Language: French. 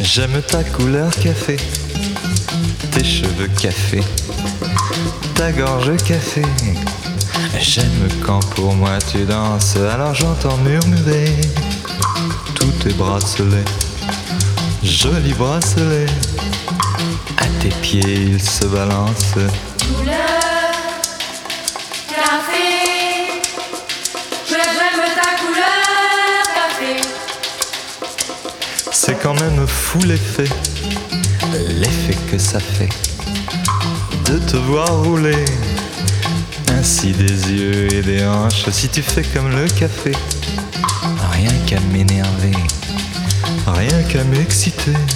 J'aime ta couleur café, tes cheveux café, ta gorge café. J'aime quand pour moi tu danses, alors j'entends murmurer tous tes bracelets, jolis bracelets. À tes pieds ils se balancent. Couleur café, j'aime ta couleur café. C'est quand même fou l'effet que ça fait de te voir rouler ainsi des yeux et des hanches. Si tu fais comme le café, rien qu'à m'énerver, rien qu'à m'exciter.